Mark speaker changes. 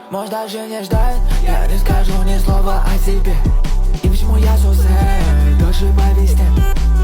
Speaker 1: можешь даже не ждать. Я не скажу ни слова о себе. И почему я so sad, дольше по весне.